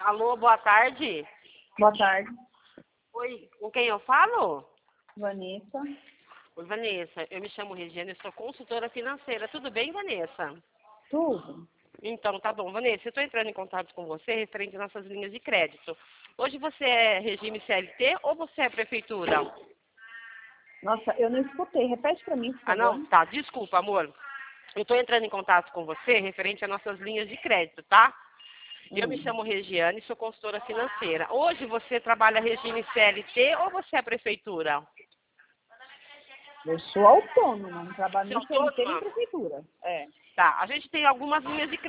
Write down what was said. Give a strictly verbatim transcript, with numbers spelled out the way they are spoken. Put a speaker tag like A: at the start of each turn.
A: Alô, boa tarde.
B: Boa tarde,
A: Oi, com quem eu falo?
B: Vanessa.
A: Oi, Vanessa, eu me chamo Regiane, eu sou consultora financeira. Tudo bem, Vanessa?
B: Tudo?
A: Então, tá bom. Vanessa, eu estou entrando em contato com você referente às nossas linhas de crédito. Hoje você é regime C L T ou você é prefeitura?
B: Nossa, eu não escutei. Repete para mim, por
A: Ah,
B: favor.
A: não? Tá, desculpa, amor. Eu estou entrando em contato com você referente às nossas linhas de crédito, tá? Eu me
B: Hum.
A: chamo Regiane, sou consultora financeira. Hoje você trabalha regime C L T ou você é prefeitura?
B: Eu sou autônoma, não trabalho
A: Você é
B: nem C L T nem
A: autônoma?
B: prefeitura. É.
A: Tá, a gente tem algumas linhas de crédito.